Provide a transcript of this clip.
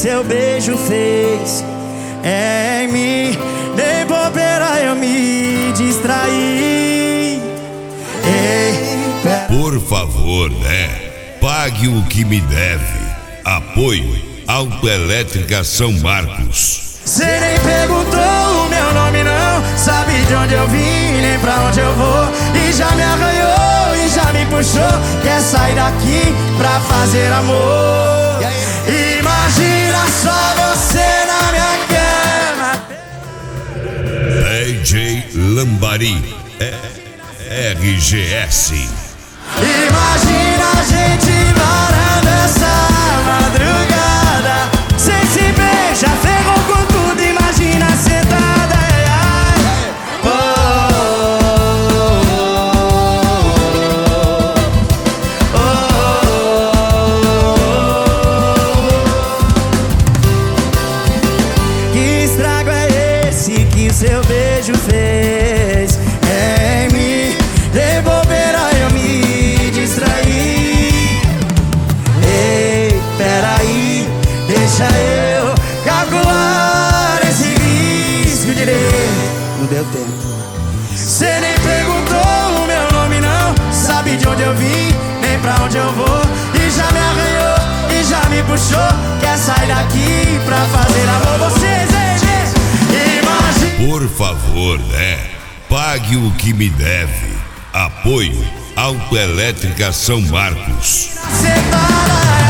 seu beijo fez em mim. Nem bobeira eu me distraí. Por favor, né? Pague o que me deve. Apoio Autoelétrica São Marcos. Cê nem perguntou o meu nome não, sabe de onde eu vim, nem pra onde eu vou. E já me arranhou e já me puxou, quer sair daqui pra fazer amor. Imagina só você na minha cama. DJ Lambari, RGS. Imagina a gente varando essa madrugada, sem se beijar, ferrou com tudo, imagina sentada. Que estrago é esse que seu beijo fez em mim? De bobeira eu me distraí. Ei, peraí, deixa eu calcular esse risco direito. Não deu tempo. Cê nem perguntou o meu nome não, sabe de onde eu vim, nem pra onde eu vou. E já me arranhou e já me puxou, quer sair daqui pra fazer amor. Vocês, imagina. Por favor, né? Pague o que me deve. Apoio Autoelétrica São Marcos. Separa